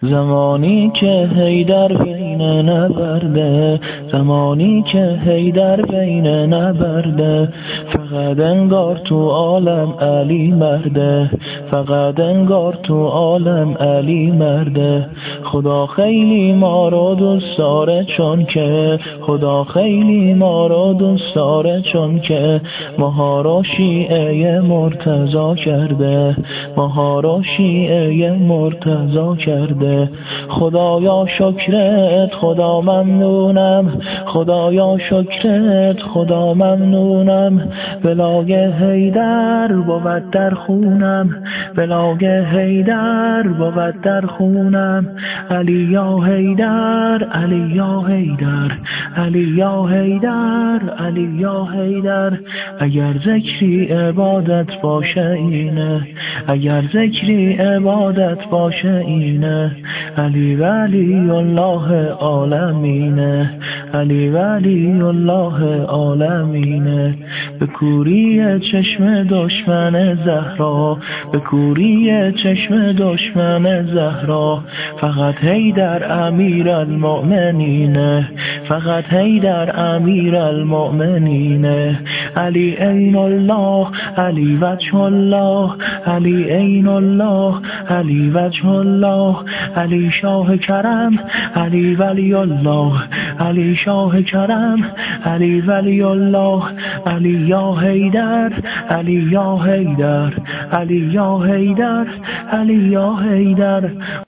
زمانی که حیدر بین نبرده، زمانی که حیدر بین نبرده، فقط انگار تو عالم علی مرده، فقط انگار تو عالم علی مرده. خدا خیلی ما رو دوست داره چون که، خدا خیلی ما رو دوست داره چون که ماها رو شیعه مرتضی کرده، ماها رو شیعه مرتضی کرده. خدایا شکرت خدا ممنونم، خدایا شکرت خدا ممنونم. ولای حیدر بود در خونم، ولای حیدر بود در خونم. علی یا حیدر، علی یا حیدر، علی یا حیدر، علی یا حیدر. اگر ذکری عبادت باشه اینه، اگر ذکری عبادت باشه اینه. علی ولی الله عالمینه، علی ولی الله عالمینه. به کوری چشم دشمن زهرا، به کوری چشم دشمن زهرا، فقط حیدر امیر المؤمنینه، فقط حیدر امیر المؤمنینه. علی عین الله، علی وجه الله، علی عین الله، علی وجه الله. علی شاه کرم، علی ولی الله، علی شاه کرم، علی ولی الله. علی یا حیدر، علی یا حیدر، علی یا حیدر، علی یا حیدر.